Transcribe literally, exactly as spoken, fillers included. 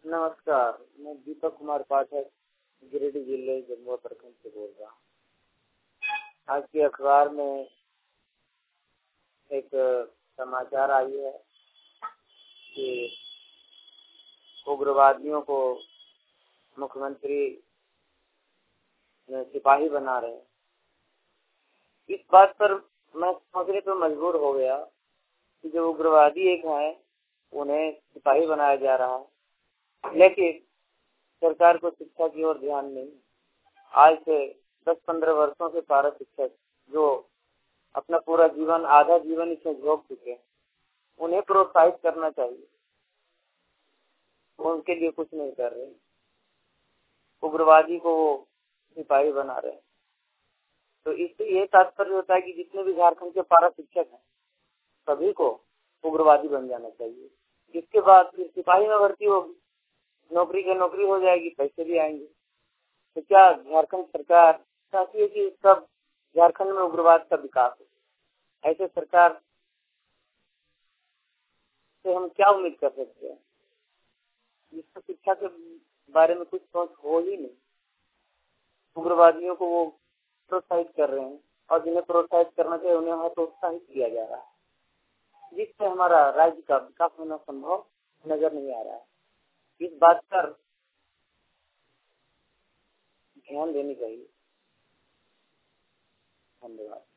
नमस्कार, मैं दीपक कुमार पाठक गिरिडीह जिले जमुआ प्रखंड से बोल रहा हूँ। आज के अखबार में एक समाचार आई है कि उग्रवादियों को मुख्यमंत्री सिपाही बना रहे हैं। इस बात पर मैं सोचने पर मजबूर हो गया कि जो उग्रवादी एक है उन्हें सिपाही बनाया जा रहा है, लेकिन सरकार को शिक्षा की ओर ध्यान नहीं। आज से दस पंद्रह वर्षों से पारा शिक्षक जो अपना पूरा जीवन आधा जीवन इसमें झोंक चुके हैं, उन्हें प्रोत्साहित करना चाहिए। उनके लिए कुछ नहीं कर रहे, उग्रवादी को वो सिपाही बना रहे हैं। तो इससे ये तात्पर्य होता है कि जितने भी झारखंड के पारा शिक्षक हैं सभी को उग्रवादी बन जाना चाहिए। इसके बाद फिर सिपाही में भर्ती होगी, नौकरी के नौकरी हो जाएगी, पैसे भी आएंगे। तो क्या झारखंड सरकार चाहती है कि सब झारखंड में उग्रवाद का विकास हो? ऐसे सरकार से हम क्या उम्मीद कर सकते हैं, जिसको शिक्षा के बारे में कुछ सोच हो ही नहीं। उग्रवादियों को वो प्रोत्साहित कर रहे हैं और जिन्हें प्रोत्साहित करना चाहिए उन्हें वहाँ प्रोत्साहित किया जा रहा है, जिससे हमारा राज्य का विकास होना संभव नजर नहीं आ रहा है। इस बात पर ध्यान देनी चाहिए। धन्यवाद।